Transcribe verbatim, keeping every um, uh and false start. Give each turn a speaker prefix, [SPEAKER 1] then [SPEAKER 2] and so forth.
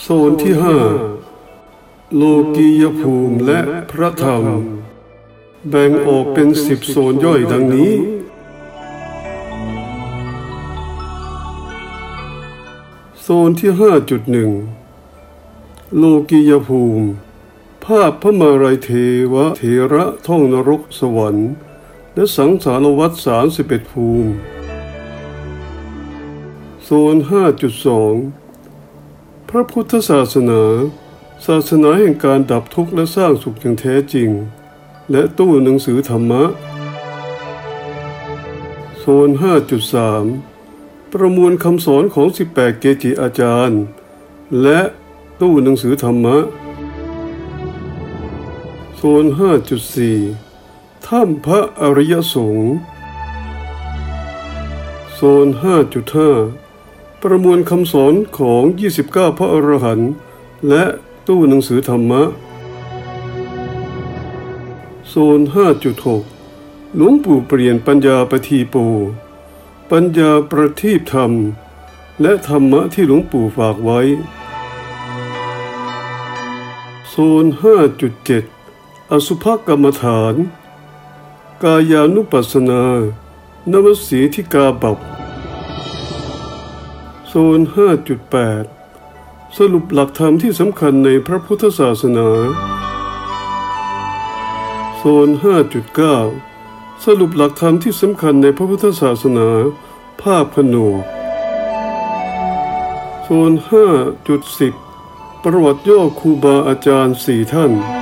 [SPEAKER 1] โซนที่ห้าโลกียภูมิและพระธรรมแบ่งออกเป็นสิบโซนย่อยดังนี้โซนที่ ห้าจุดหนึ่ง โลกียภูมิภาพพระมาลัยเทวเถระท่องนรกสวรรค์และสังสารวัฏสามสิบเอ็ดภูมิโซน ห้าจุดสอง พระพุทธศาสนาศาสนาแห่งการดับทุกข์และสร้างสุขอย่างแท้จริงและตู้หนังสือธรรมะโซน ห้าจุดสาม ประมวลคำสอนของสิบแปดเกจิอาจารย์และตู้หนังสือธรรมะโซน ห้าจุดสี่ ถ้ำพระอริยสงฆ์โซน ห้าจุดห้า ประมวลคำสอนของยี่สิบเก้าพระอรหันต์และตู้หนังสือธรรมะโซน ห้าจุดหก หลวงปู่เปลี่ยนปัญญาประทีโปปัญญาประทีปธรรมและธรรมะที่หลวงปู่ฝากไว้โซน ห้าจุดเจ็ด อสุภกรรมฐานกายานุปัสสนานวสีธิกาบัพโซน ห้าจุดแปด สรุปหลักธรรมที่สำคัญในพระพุทธศาสนาโซน ห้าจุดเก้า สรุปหลักธรรมที่สำคัญในพระพุทธศาสนาภาพผนวกโซน ห้าจุดสิบ ประวัติย่อครูบาอาจารย์สี่ท่าน